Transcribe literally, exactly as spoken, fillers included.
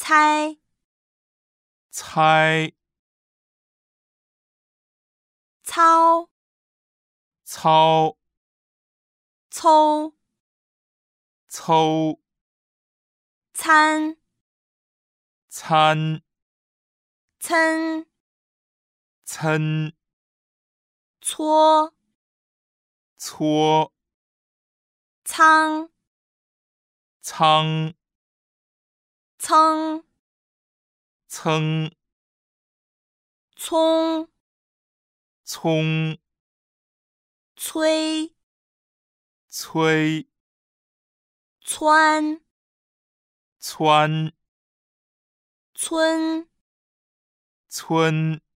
猜猜操操抽抽参参称称搓搓仓仓噌噌葱葱催催窜窜村村